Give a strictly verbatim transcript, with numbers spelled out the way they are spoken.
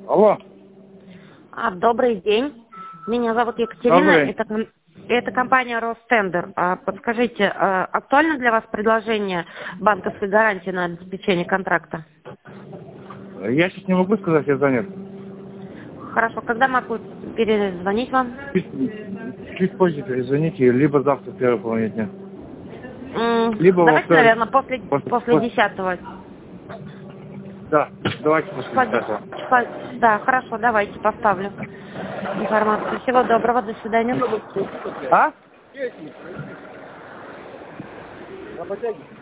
Алло. А, добрый день. Меня зовут Екатерина. Добрый. Это, ком- это компания Ростендер. А, подскажите, а, актуально для вас предложение банковской гарантии на обеспечение контракта? Я сейчас не могу сказать, я занят. Хорошо. Когда могу перезвонить вам? Чуть, чуть позже перезвоните, либо завтра в первой половине дня. М, Либо во Давайте, вторник. наверное, после, После- после после- десятого. Да, давайте после Числа десятого. десятого. Числа- Да, хорошо, давайте поставлю информацию. Всего доброго, до свидания. А? На потяге.